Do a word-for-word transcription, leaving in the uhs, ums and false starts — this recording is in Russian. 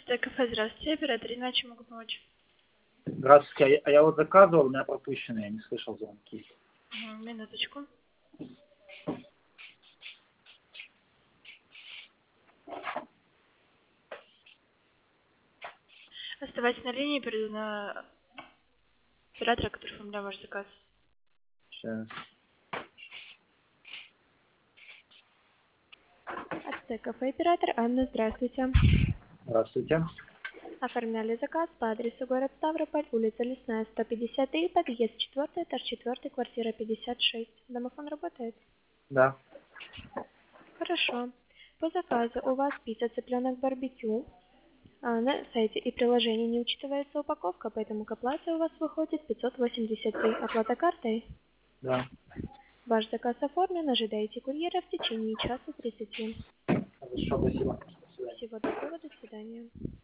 Это кафе, здравствуйте, оператор, иначе могу помочь. Здравствуйте, а я, а я вот заказывал, у меня пропущено, я не слышал звонки. Угу, минуточку. Оставайтесь на линии, перейду на оператора, который оформлял ваш заказ. Сейчас. АЦ кафе оператор Анна, здравствуйте. Здравствуйте. Оформляли заказ по адресу город Ставрополь, улица Лесная, сто пятьдесят три, подъезд четыре, этаж четыре, квартира пятьдесят шесть. Домофон работает? Да. Хорошо. По заказу у вас пицца цыпленок барбекю. А на сайте и приложении не учитывается упаковка, поэтому к оплате у вас выходит пятьсот восемьдесят три. Оплата картой? Да. Ваш заказ оформлен, ожидаете курьера в течение часа тридцати. Хорошо, спасибо. До свидания. Всего доброго, до свидания.